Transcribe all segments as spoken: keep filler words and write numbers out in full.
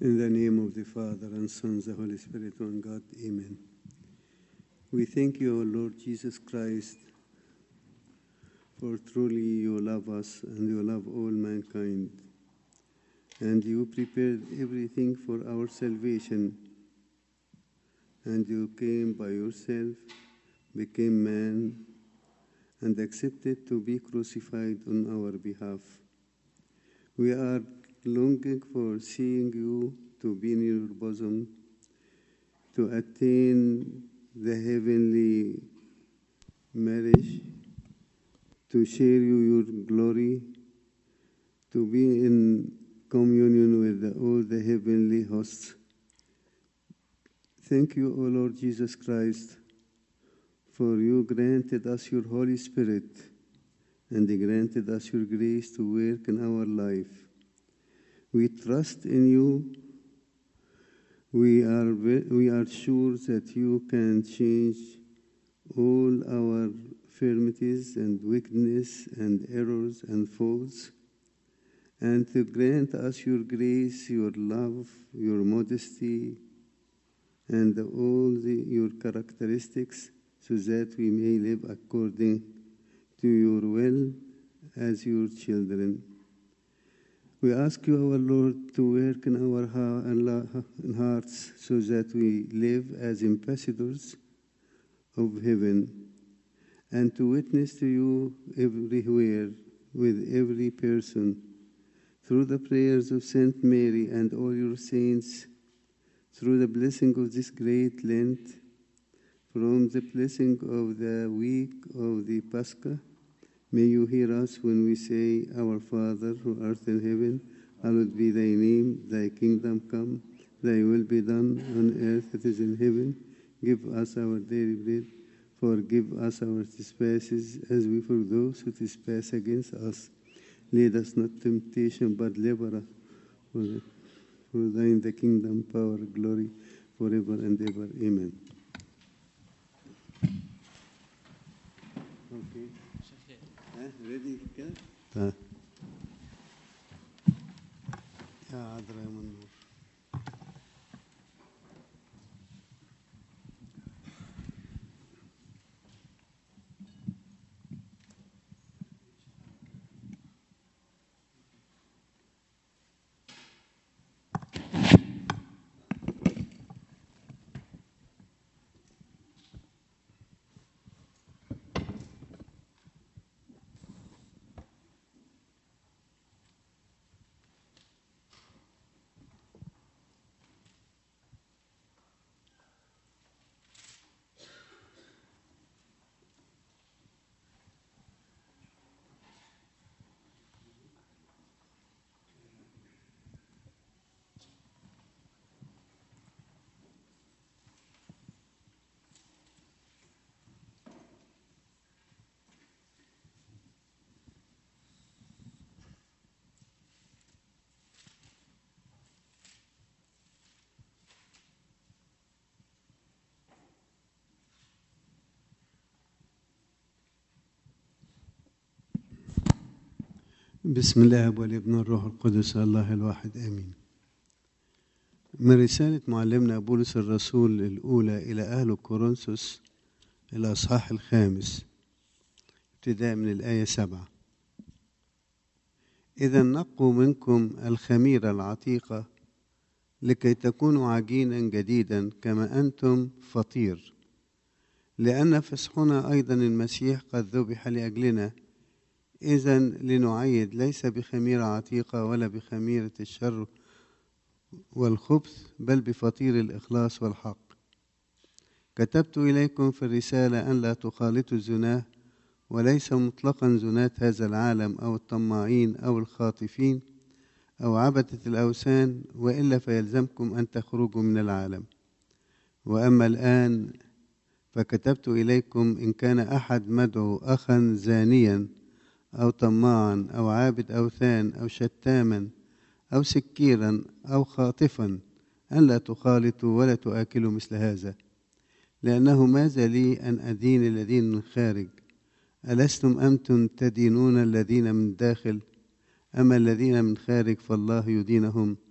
In the name of the Father, and Son, and the Holy Spirit, one God, Amen. We thank you, O Lord Jesus Christ, for truly you love us and you love all mankind. And you prepared everything for our salvation. And you came by yourself, became man, and accepted to be crucified on our behalf. We are longing for seeing you, to be in your bosom, to attain the heavenly marriage, to share you your glory, to be in communion with the, all the heavenly hosts. Thank you, O Lord Jesus Christ, for you granted us your Holy Spirit and granted us your grace to work in our life. We trust in you. We are, we are sure that you can change all our infirmities and weakness and errors and faults, and to grant us your grace, your love, your modesty, and all the, your characteristics, so that we may live according to your will as your children. We ask you, our Lord, to work in our hearts so that we live as ambassadors of heaven, and to witness to you everywhere with every person, through the prayers of Saint Mary and all your saints, through the blessing of this great Lent, from the blessing of the week of the Pascha. May you hear us when we say, Our Father, who art in heaven, hallowed be thy name, thy kingdom come, thy will be done on earth as it is in heaven. Give us our daily bread. Forgive us our trespasses, as we forgive those who trespass against us. Lead us not to temptation, but deliver us. For, for thine the kingdom, power, glory, forever and ever. Amen. Okay. Ready كده؟ طيب. يا عذراء من النور. بسم الله والابن والروح القدس الله الواحد آمين. من رسالة معلمنا بولس الرسول الأولى إلى أهل كورنثوس الأصحاح الخامس ابتداء من الآية سبعة. إذا نقوا منكم الخميرة العتيقة لكي تكونوا عجينا جديدا كما أنتم فطير، لأن فسحنا أيضا المسيح قد ذبح لأجلنا. إذن لنعيد ليس بخميرة عتيقة ولا بخميرة الشر والخبث، بل بفطير الإخلاص والحق. كتبت إليكم في الرسالة أن لا تخالطوا الزناه، وليس مطلقا زناة هذا العالم أو الطماعين أو الخاطفين أو عبدة الأوثان، وإلا فيلزمكم أن تخرجوا من العالم. وأما الآن فكتبت إليكم إن كان أحد مدعو أخا زانيا أو طماعا أو عابد أوثان أو شتاما أو سكيرا أو خاطفا أن لا تخالطوا ولا تؤكلوا مثل هذا، لأنه ماذا لي أن أدين الذين من خارج؟ ألستم أنتم تدينون الذين من داخل؟ أما الذين من خارج فالله يدينهم.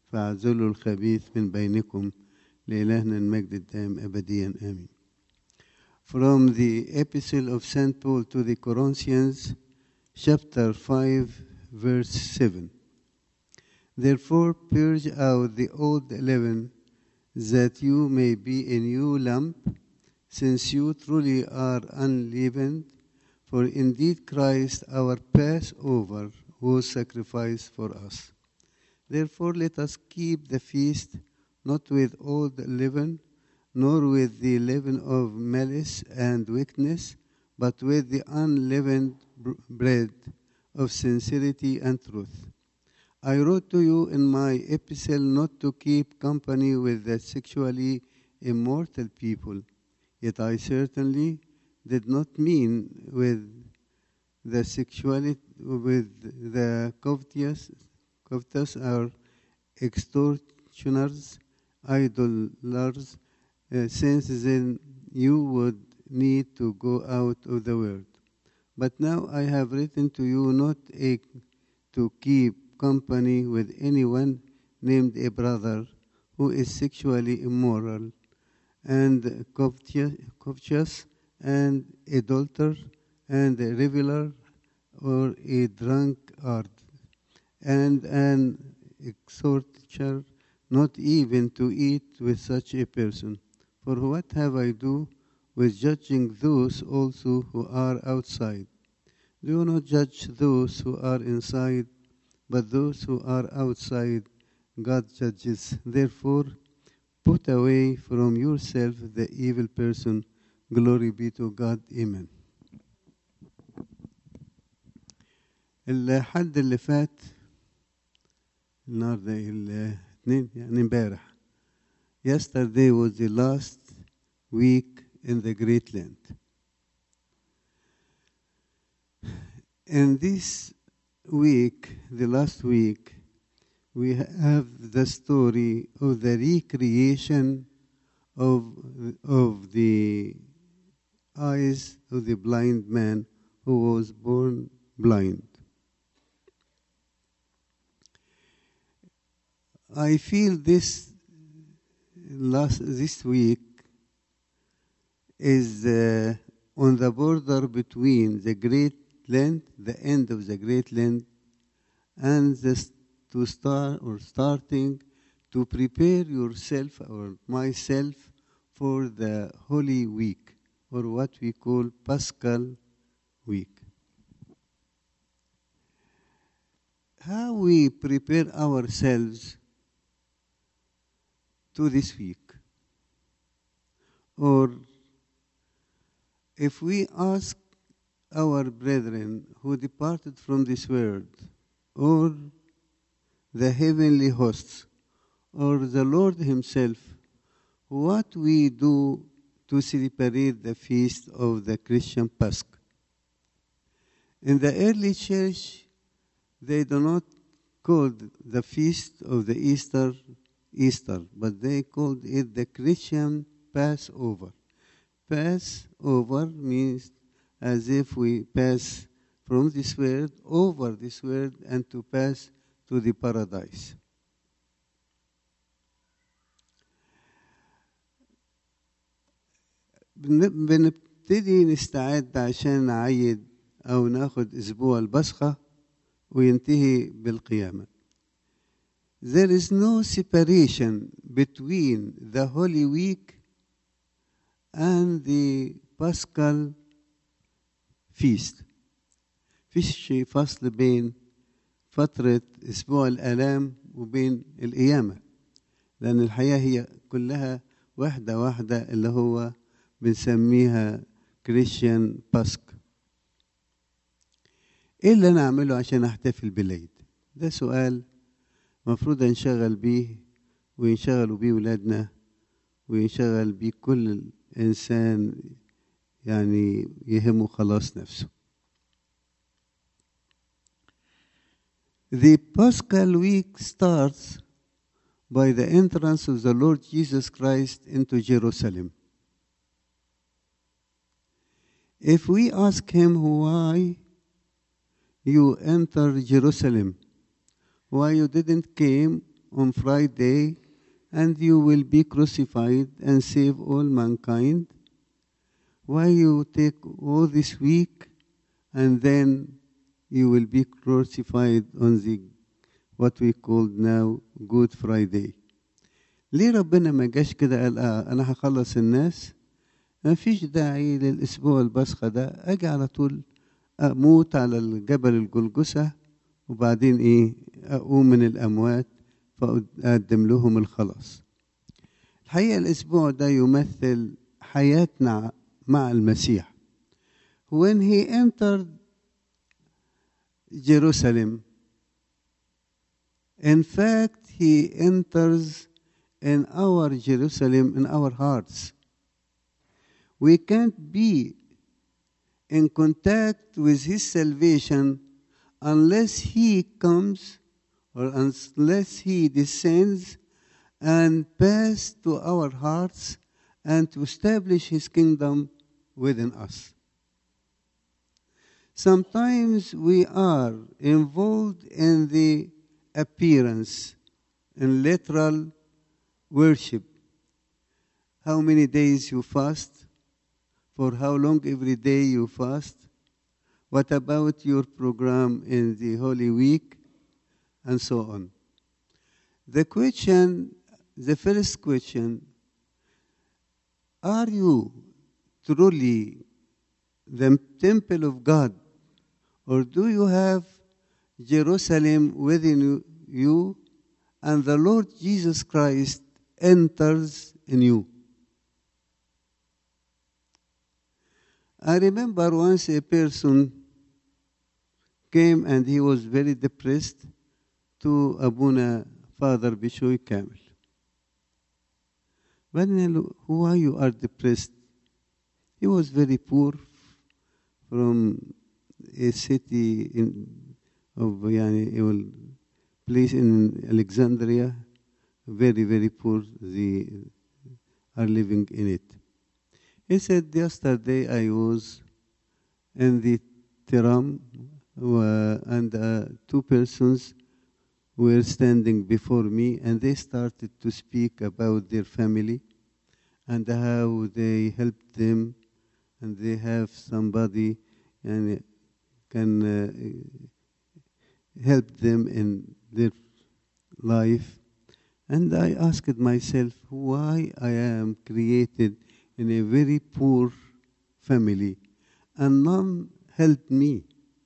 فاعزلوا الخبيث من بينكم لإلهنا المجد الدائم أبديا آمين. From the Epistle of Saint Paul to the Corinthians, chapter five, verse seven. Therefore purge out the old leaven, that you may be a new lump, since you truly are unleavened. For indeed Christ, our Passover, was sacrificed for us. Therefore let us keep the feast, not with old leaven, nor with the leaven of malice and wickedness, but with the unleavened bread of sincerity and truth. I wrote to you in my epistle not to keep company with the sexually immortal people, yet I certainly did not mean with the sexuality, with the covetous, covetous or extortioners, idolaters, uh, since then you would need to go out of the world. But now I have written to you not a, to keep company with anyone named a brother who is sexually immoral and covetous and adulterer and a reveler or a drunkard and an extortioner, not even to eat with such a person. For what have I do with judging those also who are outside? Do not judge those who are inside, but those who are outside God judges. Therefore, put away from yourself the evil person. Glory be to God. Amen. الحد اللي فات النهارده الاثنين يعني امبارح. Yesterday was the last week in the Great Lent. In this week, the last week, we have the story of the recreation of, of the eyes of the blind man who was born blind. I feel this last this week is uh, on the border between the Great Lent, the end of the Great Lent, and the, to start or starting to prepare yourself or myself for the Holy Week, or what we call Paschal Week. How we prepare ourselves to this week? Or if we ask our brethren who departed from this world, or the heavenly hosts, or the Lord himself, what we do to celebrate the feast of the Christian Pascha. In the early church, they do not call the feast of the Easter Easter, but they called it the Christian Passover. Passover means as if we pass from this world over this world and to pass to the paradise. بنبتدي نستعد عشان نعيد أو ناخد أسبوع البصخة وينتهي بالقيامة. There is no separation between the Holy Week and the Paschal Feast. فيش فصل بين فترة أسبوع الآلام وبين القيامة، لأن الحياة هي كلها واحدة واحدة اللي هو بنسميها كريستيان باسك. إيه اللي أنا أعمله عشان أحتفل بالعيد؟ ده سؤال مفروض نشغل بيه وينشغلوا بيه ولادنا وينشغل بيه كل إنسان يعني يهمه خلاص نفسه. The Paschal week starts by the entrance of the Lord Jesus Christ into Jerusalem. If we ask him why you enter Jerusalem, why you didn't came on Friday, and you will be crucified and save all mankind? Why you take all this week and then you will be crucified on the what we call now Good Friday? ليه ربنا ما جاش كده قال آه أنا هخلص الناس، ما فيش داعي للأسبوع البصخة ده، أجي على طول أموت على الجبل الجلجسة وبعدين إيه أقوم من الأموات فأقدم لهم الخلاص. الحقيقة الأسبوع ده يمثل حياتنا مع المسيح. When he entered Jerusalem, in fact, he enters in our Jerusalem, in our hearts. We can't be in contact with his salvation unless he comes or unless he descends and pass to our hearts and to establish his kingdom within us. Sometimes we are involved in the appearance, in literal worship. How many days you fast? For how long every day you fast? What about your program in the Holy Week? And so on. The question, the first question, are you truly the temple of God? Or do you have Jerusalem within you and the Lord Jesus Christ enters in you? I remember once a person came and he was very depressed to Abuna Father Bishoy Kamel. When why you are depressed? He was very poor from a city in of yani, a place in Alexandria, very, very poor, they are living in it. He said, yesterday I was in the Tiram uh, and uh, two persons were standing before me and they started to speak about their family and how they helped them and they have somebody and can uh, help them in their life. And I asked myself why I am created in a very poor family and none helped me.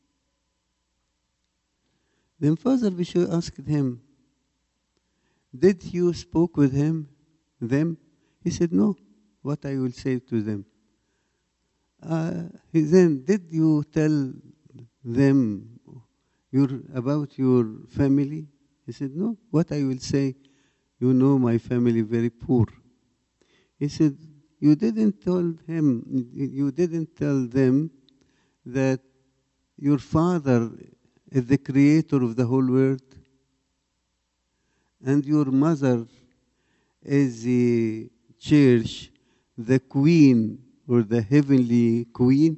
Then Father Bishoy asked him, did you spoke with him, them? He said, no. What I will say to them? Uh, he then, did you tell them your, about your family? He said, no. What I will say, you know my family very poor. He said, you didn't tell him, you didn't tell them that your father is the creator of the whole world and your mother is the church, the queen or the heavenly queen?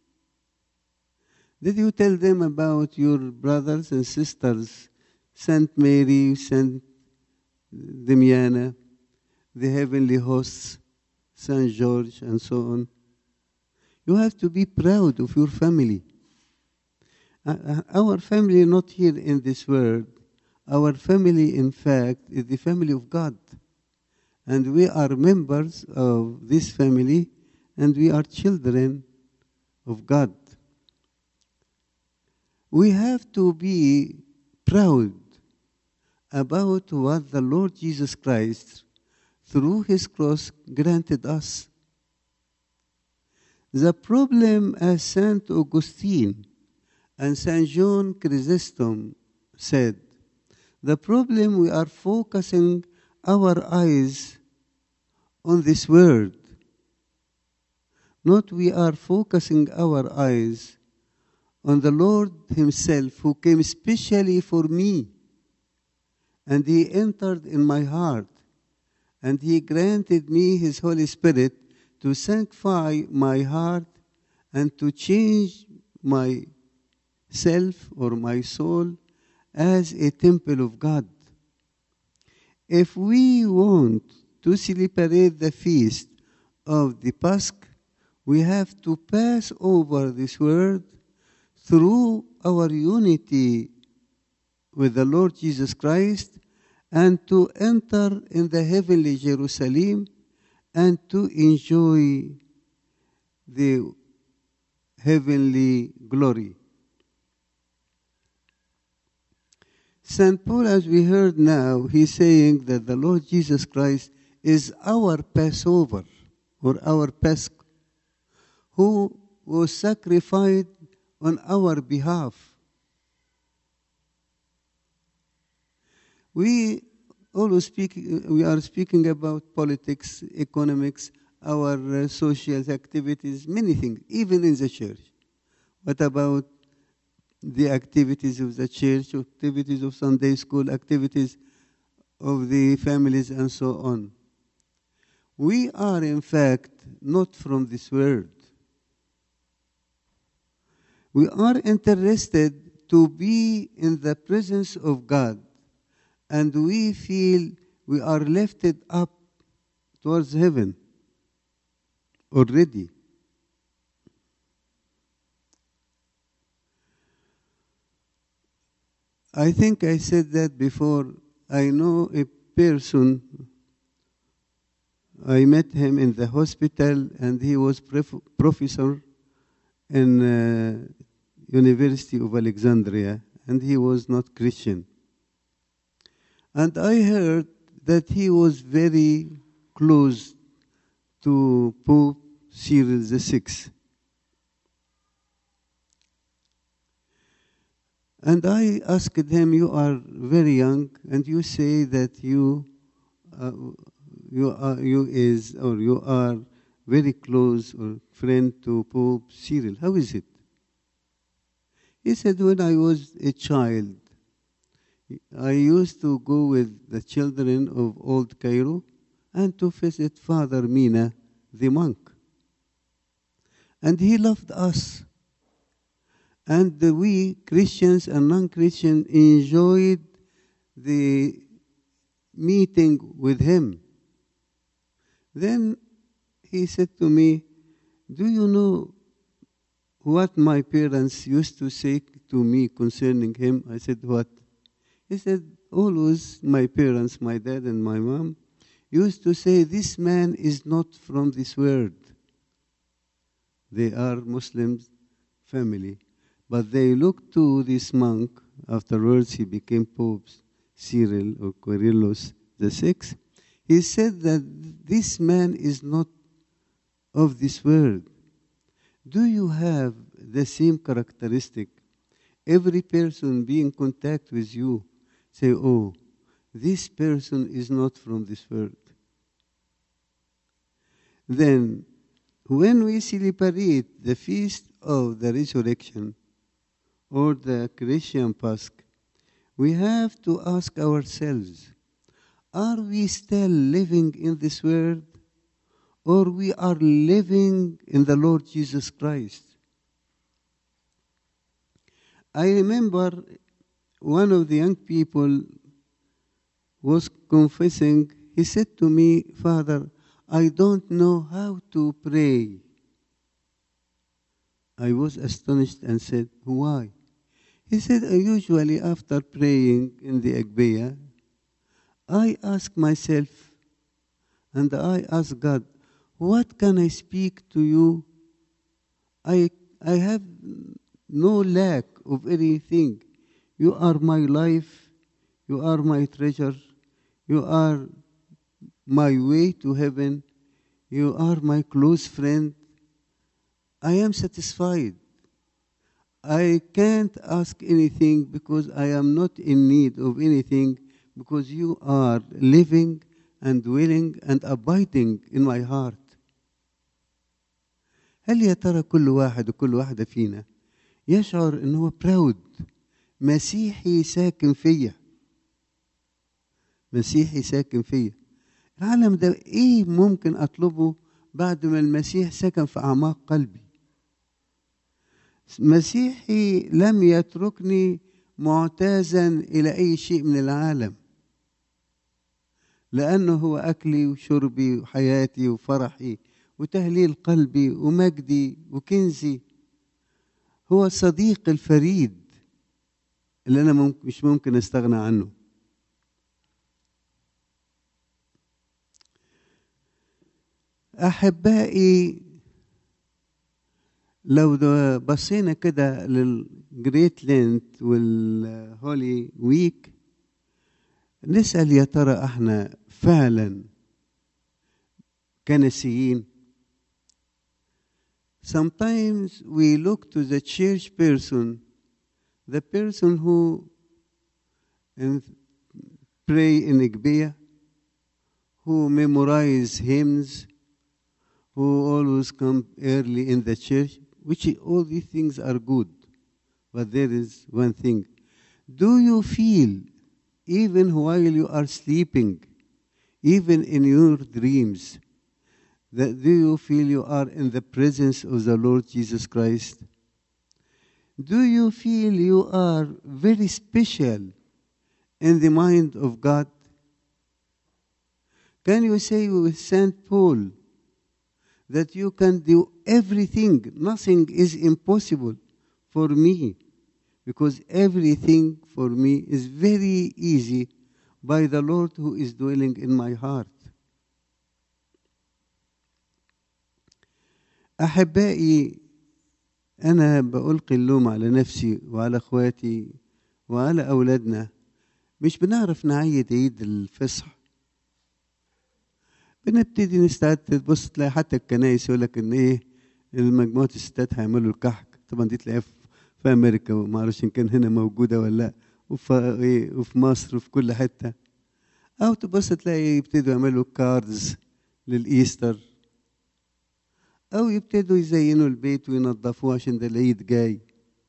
Did you tell them about your brothers and sisters, Saint Mary, Saint Damiana, the heavenly hosts, Saint George, and so on? You have to be proud of your family. Uh, our family not here in this world. Our family, in fact, is the family of God. And we are members of this family, and we are children of God. We have to be proud about what the Lord Jesus Christ, through his cross, granted us. The problem, as Saint Augustine and Saint John Chrysostom said, the problem we are focusing our eyes on this world. Not we are focusing our eyes on the Lord himself who came specially for me. And he entered in my heart. And he granted me his Holy Spirit to sanctify my heart and to change my self or my soul as a temple of God. If we want to celebrate the feast of the Pascha, we have to pass over this world through our unity with the Lord Jesus Christ and to enter in the heavenly Jerusalem and to enjoy the heavenly glory. Saint Paul, as we heard now, he's saying that the Lord Jesus Christ is our Passover or our Pascha, who was sacrificed on our behalf. We always speak, we are speaking about politics, economics, our uh, social activities, many things, even in the church. What about the activities of the church, activities of Sunday school, activities of the families, and so on? We are, in fact, not from this world. We are interested to be in the presence of God, and we feel we are lifted up towards heaven already. I think I said that before. I know a person, I met him in the hospital, and he was prof- professor in uh, University of Alexandria, and he was not Christian. And I heard that he was very close to Pope Cyril the Sixth. And I asked him, you are very young, and you say that you, uh, you are, you is, or you are very close or friend to Pope Cyril. How is it? He said, when I was a child, I used to go with the children of Old Cairo and to visit Father Mina, the monk. And he loved us. And we, Christians and non-Christians, enjoyed the meeting with him. Then he said to me, do you know what my parents used to say to me concerning him? I said, what? He said, always my parents, my dad and my mom, used to say, this man is not from this world. They are Muslims family. But they looked to this monk. Afterwards, he became Pope Cyril or Quirillus the Sixth. He said that this man is not of this world. Do you have the same characteristic? Every person being in contact with you, say, oh, this person is not from this world. Then, when we celebrate the feast of the resurrection, or the Christian Pascha, we have to ask ourselves, are we still living in this world, or we are living in the Lord Jesus Christ? I remember one of the young people was confessing. He said to me, Father, I don't know how to pray. I was astonished and said, why? He said, usually after praying in the Agbeya, I ask myself and I ask God, what can I speak to you? I, I have no lack of anything. You are my life. You are my treasure. You are my way to heaven. You are my close friend. I am satisfied. I can't ask anything because I am not in need of anything, because you are living and dwelling and abiding in my heart. هل يا ترى كل واحد وكل واحدة فينا يشعر أنه براود مسيحي ساكن فيا؟ مسيحي ساكن فيا. العالم ده إيه ممكن أطلبه بعد ما المسيح سكن في أعماق قلبي؟ مسيحي لم يتركني معتازا إلى أي شيء من العالم. لأنه هو أكلي وشربي وحياتي وفرحي وتهليل قلبي ومجدي وكنزي. هو صديق الفريد اللي أنا ممكن مش ممكن أستغنى عنه. أحبائي، لو بصينا كده للجريت لينت والهولي ويك نسأل يا ترى احنا فعلا كنسيين؟ Sometimes we look to the church person, the person who pray in Igbeya, who memorize hymns, who always come early in the church, which all these things are good. But there is one thing. Do you feel, even while you are sleeping, even in your dreams, that do you feel you are in the presence of the Lord Jesus Christ? Do you feel you are very special in the mind of God? Can you say with Saint Paul that you can do everything, nothing is impossible for me, because everything for me is very easy by the Lord who is dwelling in my heart. أحبائي، أنا بألقي اللوم على نفسي وعلى أخواتي وعلى أولادنا. مش بنعرف نعيد عيد الفصح. بنبتدي نستعد، تبص تلاقي حتى الكنائس يقول لك إن إيه المجموعة الستات هيعملوا الكحك. طبعا دي تلاقيها في أمريكا، وما أعرفش إن كان هنا موجودة ولا لأ، وفي إيه وفي مصر وفي كل حتة. أو تبص تلاقي يبتدوا يعملوا كاردز للإيستر، أو يبتدوا يزينوا البيت وينظفوه عشان ده العيد جاي.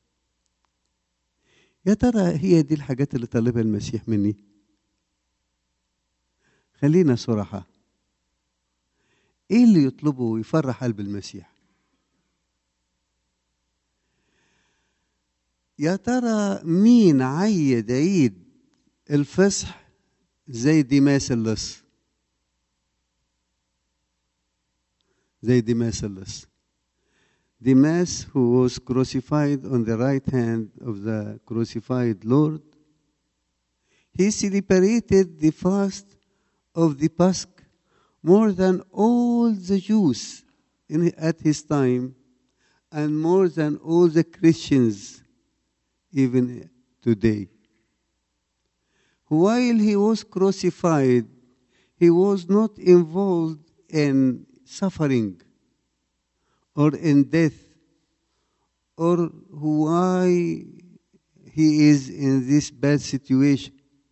يا ترى هي دي الحاجات اللي طالبها المسيح مني؟ خلينا صراحة، إيه اللي يطلبه ويفرح قلب المسيح؟ يا ترى مين عيد عيد الفصح زي ديماس اللص؟ زي ديماس اللص. Demas, who was crucified on the right hand of the crucified Lord, he celebrated the fast of the Pascha more than all the Jews in, at his time, and more than all the Christians even today. While he was crucified, he was not involved in suffering or in death, or why he is in this bad situation.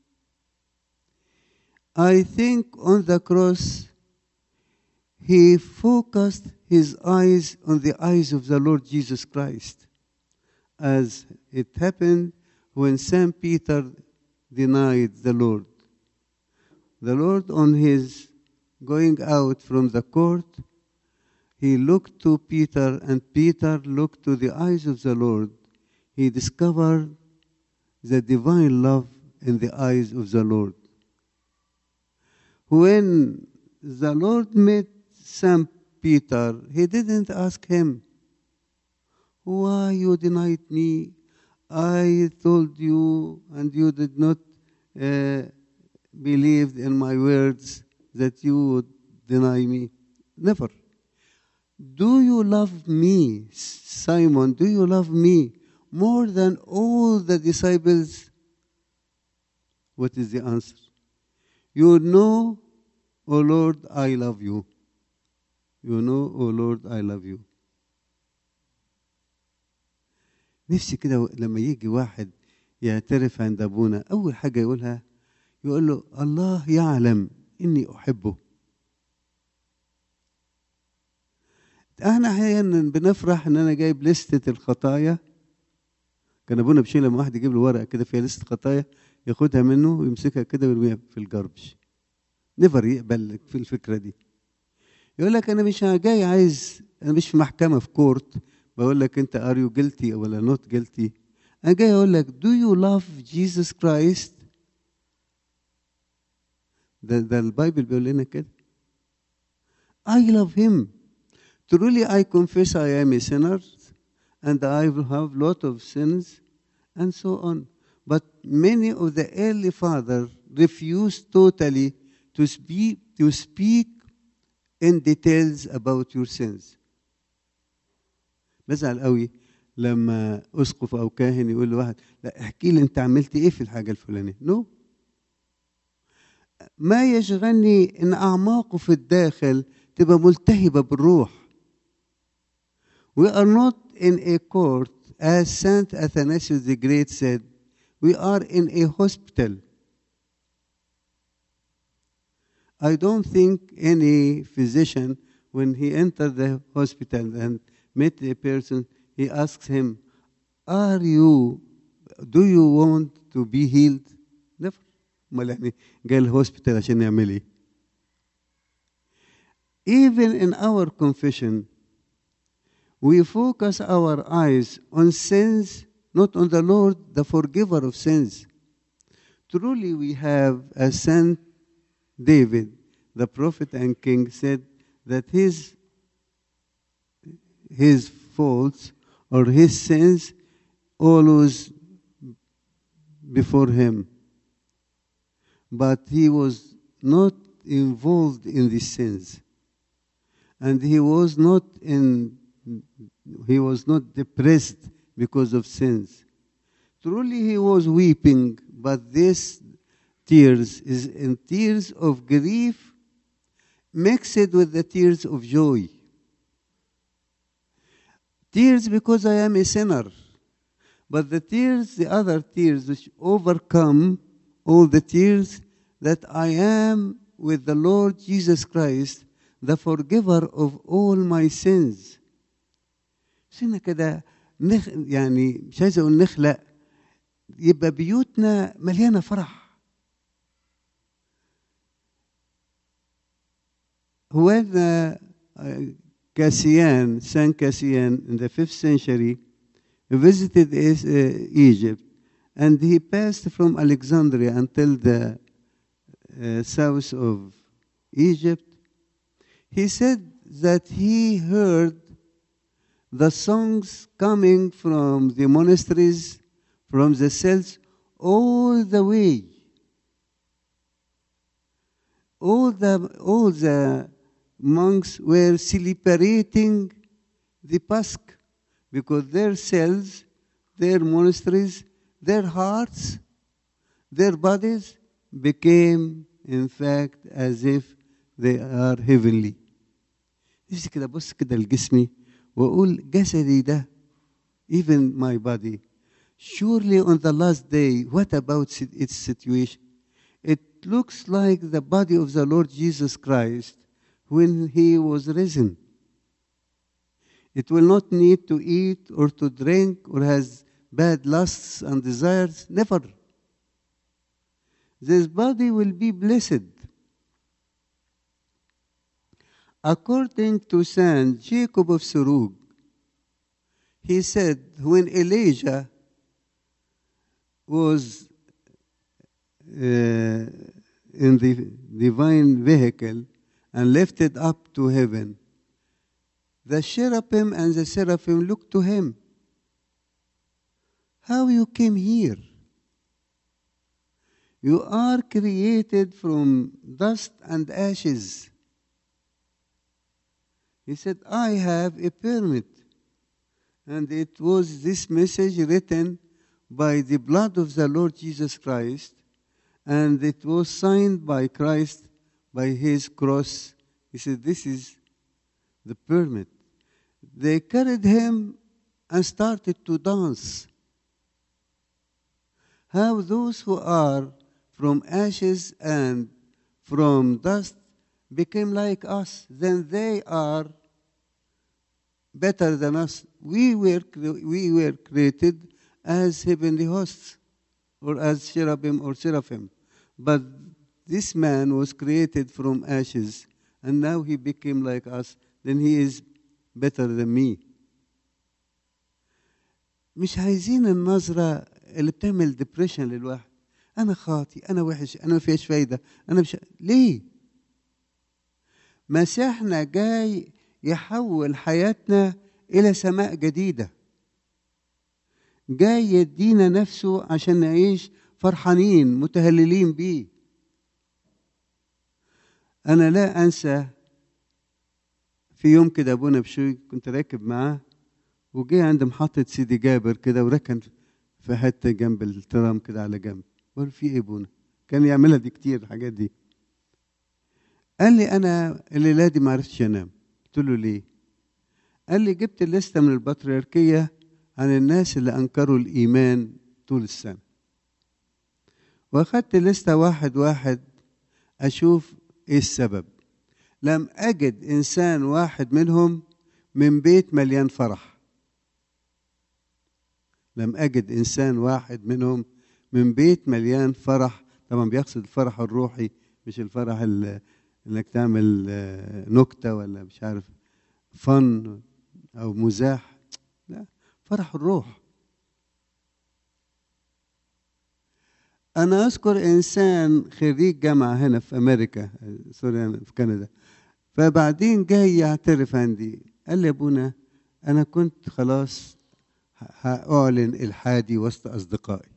I think on the cross, he focused his eyes on the eyes of the Lord Jesus Christ, as it happened when Saint Peter denied the Lord. The Lord, on his going out from the court, he looked to Peter, and Peter looked to the eyes of the Lord. He discovered the divine love in the eyes of the Lord. When the Lord met Saint Peter, he didn't ask him, why you denied me? I told you, and you did not uh, believe in my words that you would deny me. Never. Do you love me, Simon? Do you love me more than all the disciples? What is the answer? You know, O Lord, I love you. You know, O Lord, I love you. نفسي كده لما يجي واحد يعترف عند أبونا، أول حاجة يقولها يقول له الله يعلم إني أحبه. احنا احيانا بنفرح ان انا جايب لستة الخطايا. كان ابونا بشيء لما واحد يجيب له ورقه كده فيها لستة خطايا ياخدها منه ويمسكها كده ويرميها في الجربش. نيفر يقبل في الفكره دي. يقول لك انا مش جاي عايز، انا مش في محكمه في كورت بقول لك انت ار يو جيلتي ولا نوت جيلتي. انا جاي اقول لك do you love Jesus Christ? ده ده البايبل بيقول لنا كده. I love him. Truly I confess I am a sinner and I have lot of sins and so on. But many of the early fathers refused totally to speak to speak in details about your sins. بزعل قوي لما اسقف او كاهن يقول لواحد لا احكي لي انت عملت ايه في الحاجه الفلانيه. نو no. ما يشغلني ان اعماقه في الداخل تبقى ملتهبه بالروح. We are not in a court, as Saint Athanasius the Great said. We are in a hospital. I don't think any physician, when he entered the hospital and met a person, he asks him, "Are you? Do you want to be healed?" Never. امال يعني جاي الهوسبيتال عشان يعمل ايه؟ Even in our confession, we focus our eyes on sins, not on the Lord, the forgiver of sins. Truly, we have, as Saint David, the prophet and king, said that his his faults or his sins always before him. But he was not involved in these sins. And he was not in he was not depressed because of sins. Truly he was weeping, but this tears is in tears of grief mixed with the tears of joy. Tears because I am a sinner. But the tears, the other tears which overcome all the tears, that I am with the Lord Jesus Christ, the forgiver of all my sins. سنة كده نخ... يعني مش عايز اقول نخلق يبقى بيوتنا مليانة فرح. When uh, Cassian, Saint Cassian in the fifth century visited uh, Egypt, and he passed from Alexandria until the uh, south of Egypt, he said that he heard the songs coming from the monasteries, from the cells, all the way. All the, all the monks were celebrating the Pascha because their cells, their monasteries, their hearts, their bodies became, in fact, as if they are heavenly. نفسي كده بص كده لجسمي وأقول جسدي ده, even my body, surely on the last day, what about its situation? It looks like the body of the Lord Jesus Christ when he was risen. It will not need to eat or to drink or has bad lusts and desires. Never. This body will be blessed. According to Saint Jacob of Surug, he said when Elijah was uh, in the divine vehicle and lifted up to heaven, the cherubim and the seraphim looked to him. How you came here? You are created from dust and ashes. He said, I have a permit. And it was this message written by the blood of the Lord Jesus Christ, and it was signed by Christ by his cross. He said, this is the permit. They carried him and started to dance. How those who are from ashes and from dust became like us, then they are better than us. We were, we were created as heavenly hosts, or as cherubim or seraphim. But this man was created from ashes, and now he became like us, then he is better than me. مش عايزين النظرة اللي بتعمل depression للواحد. أنا خاطي، أنا وحش، أنا ما فيهاش فايدة، أنا مش ليه؟ مسيحنا جاي يحول حياتنا إلى سماء جديدة، جاي يدينا نفسه عشان نعيش فرحانين متهللين بيه. أنا لا أنسى في يوم كده أبونا بشوي كنت راكب معاه، وجي عند محطة سيدي جابر كده وركن في حتة جنب الترام كده على جنب. قال في إيه أبونا؟ كان يعملها دي كتير الحاجات دي. قال لي أنا الليلة دي ما عرفتش أنام. قلت له ليه؟ قال لي جبت الليستة من البطريركية عن الناس اللي أنكروا الإيمان طول السنة، وأخدت الليستة واحد واحد أشوف إيه السبب. لم أجد إنسان واحد منهم من بيت مليان فرح. لم أجد إنسان واحد منهم من بيت مليان فرح. طبعا بيقصد الفرح الروحي، مش الفرح إنك تعمل نكتة ولا مش عارف فن أو مزاح، لا، فرح الروح. أنا أذكر إنسان خريج جامعة هنا في أمريكا، سوري في كندا، فبعدين جاي يعترف عندي. قال لي أبونا أنا كنت خلاص هأعلن إلحادي وسط أصدقائي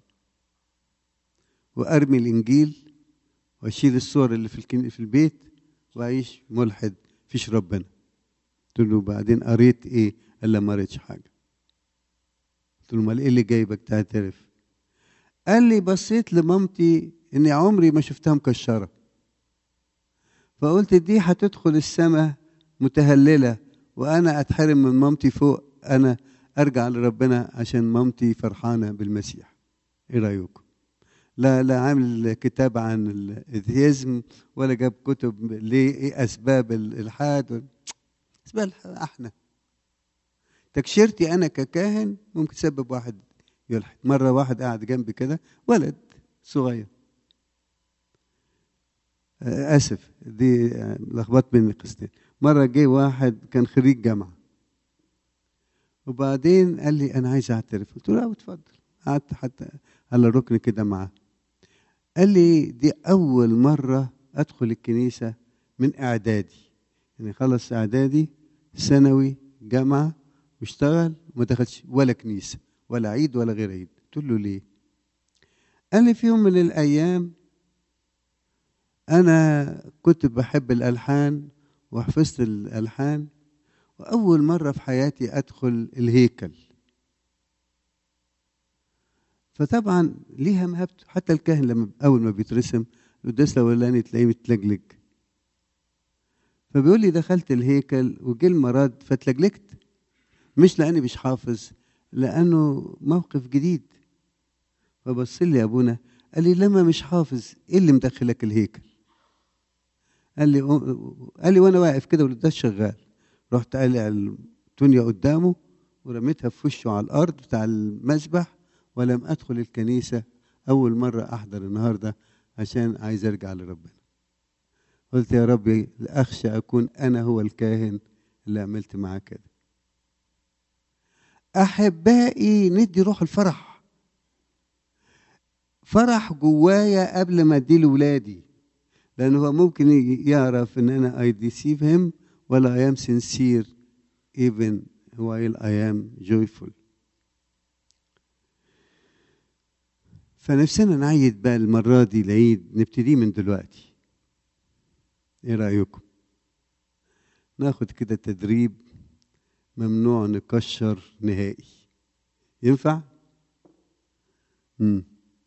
وأرمي الإنجيل وأشيل الصور اللي في في البيت وأعيش ملحد فيش ربنا. قلت له بعدين قريت إيه؟ قال لي ما قريتش حاجة. قلت له امال إيه اللي جايبك تعترف؟ قال لي بصيت لمامتي إني عمري ما شفتها مكشرة، فقلت دي هتدخل السماء متهللة وأنا أتحرم من مامتي فوق، أنا أرجع لربنا عشان مامتي فرحانة بالمسيح. إيه رأيكم؟ لا لا عامل كتاب عن الإثيزم ولا جاب كتب ليه إيه أسباب الإلحاد. أسباب إحنا تكشيرتي أنا ككاهن ممكن تسبب واحد يلحد. مرة واحد قاعد جنبي كده ولد صغير، آسف دي لخبطت بين القصتين. مرة جه واحد كان خريج جامعة وبعدين قال لي أنا عايز أعترف. قلت له لا اتفضل. قعدت حتى على الركن كده معاه. قال لي دي أول مرة أدخل الكنيسة من إعدادي، يعني خلص إعدادي ثانوي جامعة واشتغل وما دخلش ولا كنيسة ولا عيد ولا غير عيد. قلت له ليه؟ قال لي في يوم من الأيام أنا كنت بحب الألحان وحفظت الألحان، وأول مرة في حياتي أدخل الهيكل. فطبعا ليها مهبته، حتى الكاهن لما أول ما بيترسم القداس الأولاني تلاقيه متلجلج. فبيقول لي دخلت الهيكل وجه المرض فتلجلجت، مش لأني مش حافظ، لأنه موقف جديد. فبص لي أبونا قال لي لما مش حافظ إيه اللي مدخلك الهيكل؟ قال لي قال لي وانا واقف كده والقداس شغال، رحت قالع الدنيا قدامه ورميتها في وشه على الارض بتاع المسبح، ولم ادخل الكنيسه. اول مره احضر النهارده عشان عايز ارجع لربنا. قلت يا ربي اخشى اكون انا هو الكاهن اللي عملت معاه كده. احبائي ندي روح الفرح، فرح جوايا قبل ما اديه لولادي، لأنه هو ممكن يعرف إن أنا I deceive him ولا I am sincere even while I am joyful. فنفسنا نعيد بقى المرة دي العيد نبتدي من دلوقتي. إيه رأيكم؟ ناخد كده تدريب، ممنوع نكشر نهائي. ينفع؟ مم.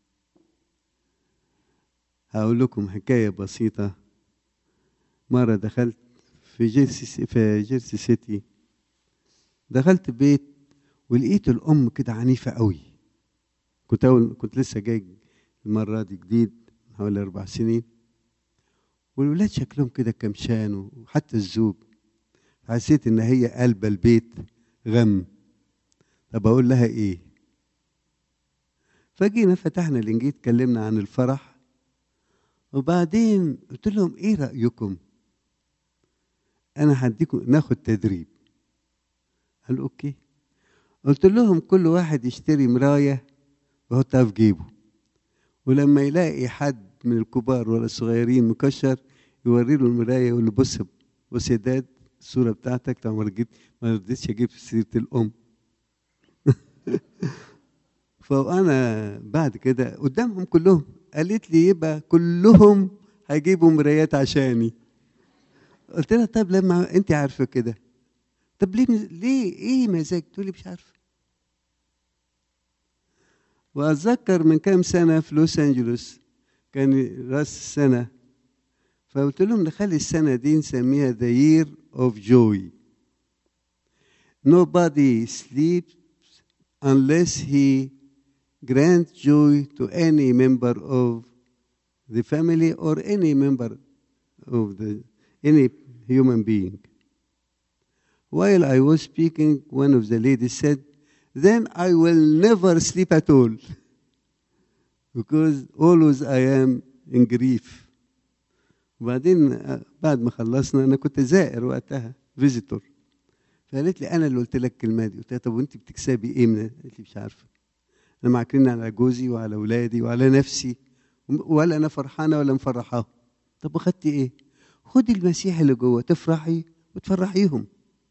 هقول لكم حكاية بسيطة. مرة دخلت في جيرسي في جيرسي سيتي، دخلت بيت ولقيت الأم كده عنيفة قوي. كنت أول كنت لسه جاي المرة دي جديد حوالي أربع سنين، والولاد شكلهم كده كمشان وحتى الزوج. حسيت إن هي قلب البيت غم. طب أقول لها إيه؟ فجينا فتحنا الإنجيل اتكلمنا عن الفرح، وبعدين قلت لهم إيه رأيكم؟ أنا هديكم ناخد تدريب. قالوا أوكي. قلت لهم كل واحد يشتري مراية ويحطها في جيبه، ولما يلاقي حد من الكبار ولا الصغيرين مكشر يوري له المرايه يقول له بص بص يا داد الصوره بتاعتك لو ما رجيت ما رضيتش اجيب سيره الام. فانا بعد كده قدامهم كلهم قالت لي يبقى كلهم هيجيبوا مرايات عشاني. قلت لها طب لما انت عارفه كده طب ليه ليه ايه مزاج؟ تقول لي مش عارفه. واتذكر من كام سنه في لوس انجلوس كان راس السنه، فقلت لهم نخلي السنه دي نسميها the year of joy. Nobody sleeps unless he grants joy to any member of the family or any member of the any human being. While I was speaking, one of the ladies said, then I will never sleep at all because always I am in grief. وبعدين بعد ما خلصنا انا كنت زائر وقتها فيزيتور، فقالت لي انا اللي قلت لك الكلمه دي. قلت لها طب وانت بتكسبي ايه من؟ قالت لي مش عارفه، انا معكرين على جوزي وعلى اولادي وعلى نفسي ولا انا فرحانه ولا مفرحاه. طب اخدتي ايه؟ خدي المسيح اللي جوه تفرحي وتفرحيهم.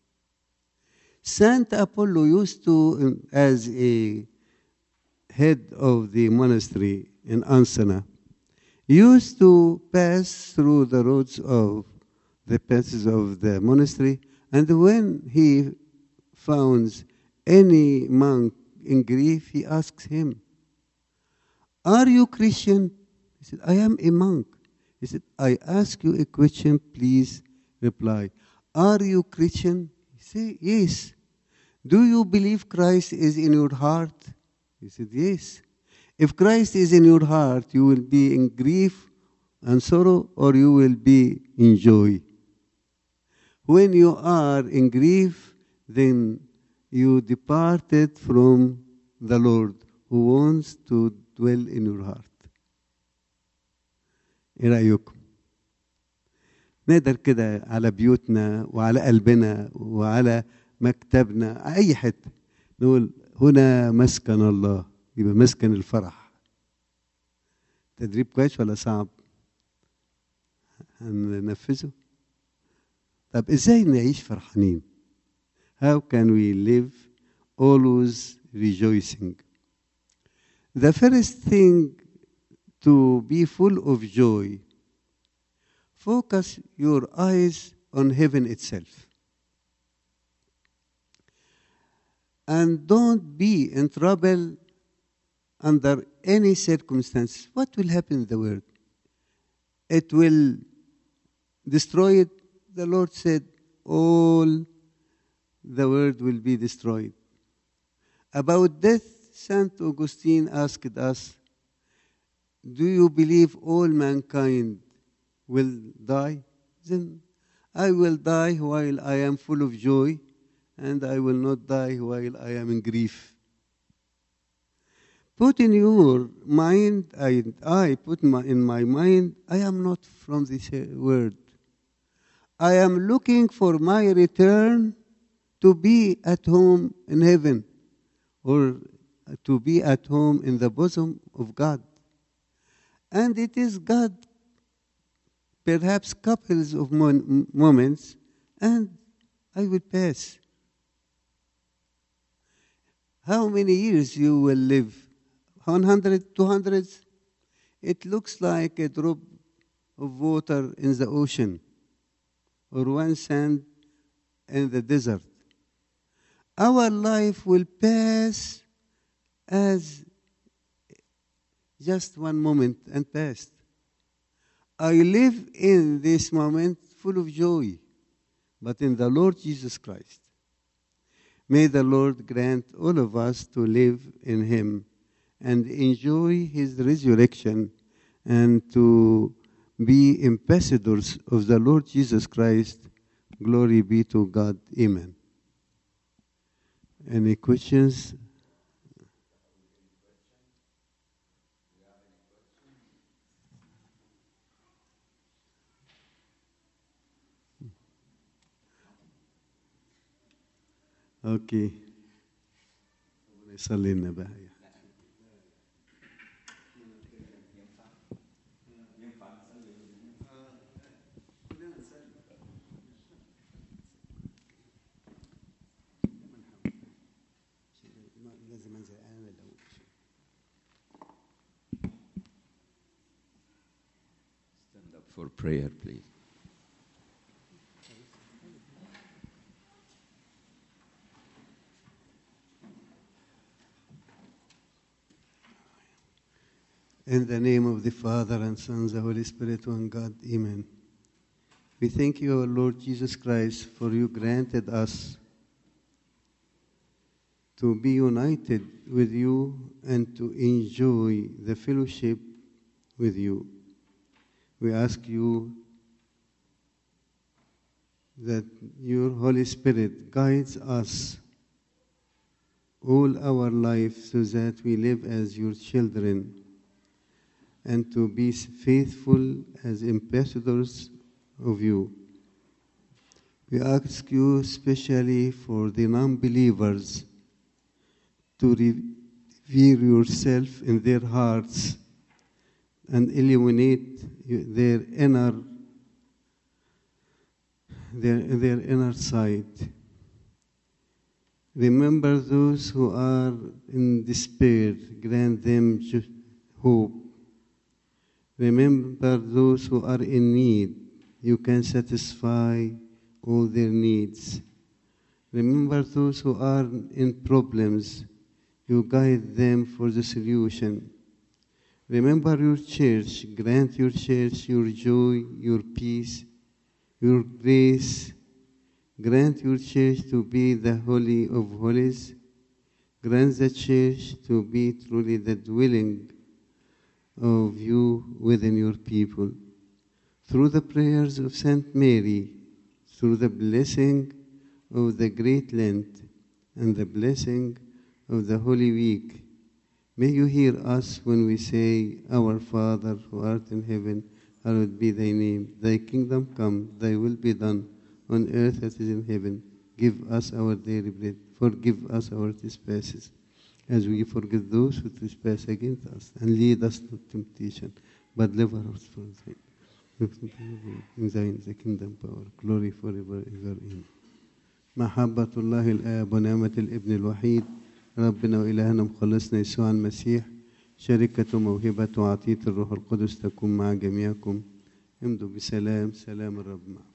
Saint Apollo used to, as a head of the monastery in Ansana, used to pass through the roads of the passages of the monastery, and when he found any monk in grief, he asks him, are you Christian? He said, I am a monk. He said, I ask you a question, please reply. Are you Christian? He said, yes. Do you believe Christ is in your heart? He said, yes. If Christ is in your heart, you will be in grief and sorrow, or you will be in joy. When you are in grief, then you departed from the Lord who wants to dwell in your heart. ايه رأيكم؟ نقدر كده على بيوتنا وعلى قلبنا وعلى مكتبنا اي حته نقول هنا مسكن الله، يبقى مسكن الفرح. تدريب كويس ولا صعب؟ هننفذه؟ طب ازاي نعيش فرحانين؟ How can we live always rejoicing? The first thing to be full of joy, focus your eyes on heaven itself. And don't be in trouble under any circumstance. What will happen in the world? It will destroy it. The Lord said, all the world will be destroyed. About death, Saint Augustine asked us, do you believe all mankind will die? Then I will die while I am full of joy, and I will not die while I am in grief. Put in your mind, I, I put my, in my mind, I am not from this world. I am looking for my return to be at home in heaven, or to be at home in the bosom of God. And it is God, perhaps couples of mon- moments, and I will pass. How many years you will live? one hundred, two hundred? It looks like a drop of water in the ocean or one sand in the desert. Our life will pass as just one moment and past. I live in this moment full of joy, but in the Lord Jesus Christ. May the Lord grant all of us to live in Him and enjoy His resurrection and to be ambassadors of the Lord Jesus Christ. Glory be to God. Amen. Any questions? Okay. نصلي لنا بقى. for prayer, please. In the name of the Father and Son and the Holy Spirit, one God, amen. We thank you, our Lord Jesus Christ, for you granted us to be united with you and to enjoy the fellowship with you. We ask you that your Holy Spirit guides us all our life so that we live as your children and to be faithful as ambassadors of you. We ask you especially for the non-believers to revere yourself in their hearts and illuminate their inner, their, their inner sight. Remember those who are in despair, grant them hope. Remember those who are in need. You can satisfy all their needs. Remember those who are in problems. You guide them for the solution. Remember your church. Grant your church your joy, your peace, your grace. Grant your church to be the Holy of Holies. Grant the church to be truly the dwelling of you within your people. Through the prayers of Saint Mary, through the blessing of the Great Lent and the blessing of the Holy Week, may you hear us when we say, Our Father who art in heaven, hallowed be thy name. Thy kingdom come, thy will be done, on earth as it is in heaven. Give us our daily bread. Forgive us our trespasses, as we forgive those who trespass against us. And lead us not to temptation, but deliver us from sin. In thine the kingdom, power, glory forever, ever. Amen. محبة الله الآب ونعمة الابن الوحيد ربنا وإلهنا مخلصنا يسوع المسيح شركة موهبة وعطية الروح القدس تكون مع جميعكم. امضوا بسلام، سلام الرب معكم.